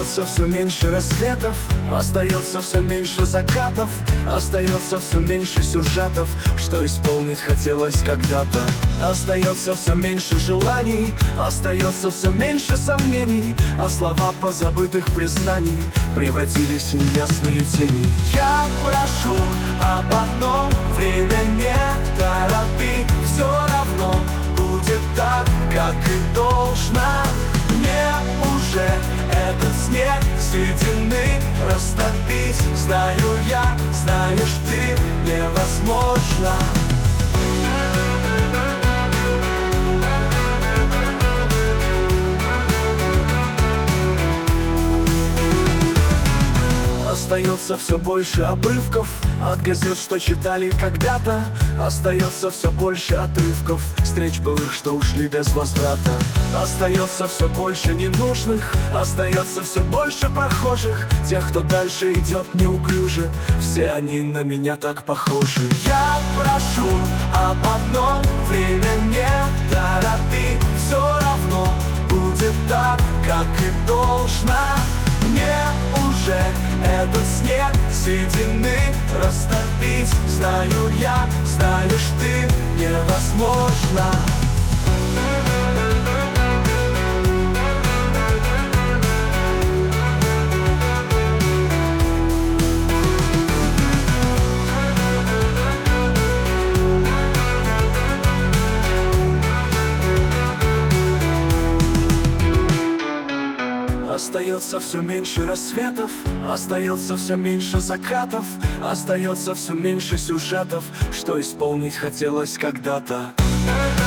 Остается все меньше рассветов, остается все меньше закатов, остается все меньше сюжетов, что исполнить хотелось когда-то. Остается все меньше желаний, остается все меньше сомнений, а слова позабытых признаний превратились в неясные тени. Я прошу об одном: время не торопи, все равно будет так, как и должно. Мне уже этот снег седины растопить. Знаю я, знаешь ты, невозможно. Остается все больше обрывков от газет, что читали когда-то. Остается все больше отрывков встреч былых, что ушли без возврата. Остается все больше ненужных, остается все больше прохожих, тех, кто дальше идет неуклюже. Все они на меня так похожи. Я прошу об одном: время не торопи, все равно будет так, как и должно. Мне уже этот снег седины растопить. Знаю я, знаешь ты, невозможно. Остается все меньше рассветов, остается все меньше закатов, остается все меньше сюжетов, что исполнить хотелось когда-то.